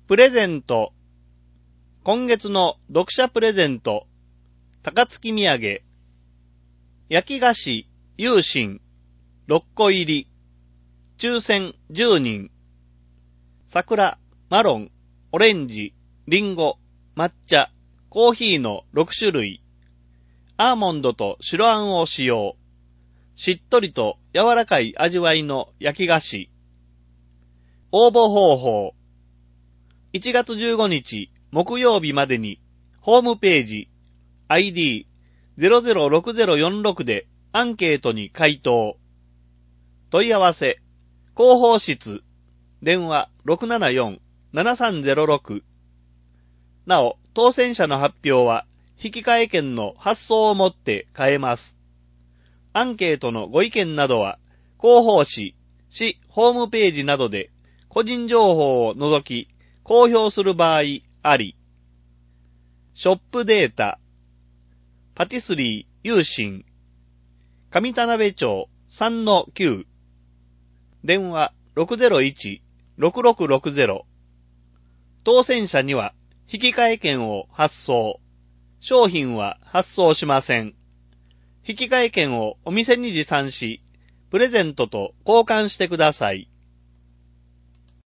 プレゼント。今月の読者プレゼント。高槻土産。焼き菓子、有心。6個入り。抽選10人。桜、マロン、オレンジ、リンゴ、抹茶、コーヒーの6種類。アーモンドと白あんを使用。しっとりと柔らかい味わいの焼き菓子。応募方法。1月15日木曜日までにホームページ ID006046 でアンケートに回答。問い合わせ広報室電話 674-7306。なお、当選者の発表は引換券の発送をもって変えます。アンケートのご意見などは広報誌、市ホームページなどで個人情報を除き公表する場合あり。ショップデータ、パティスリー有心、上田辺町 3-9、電話 601-6660。当選者には引換券を発送。商品は発送しません。引換券をお店に持参し、プレゼントと交換してください。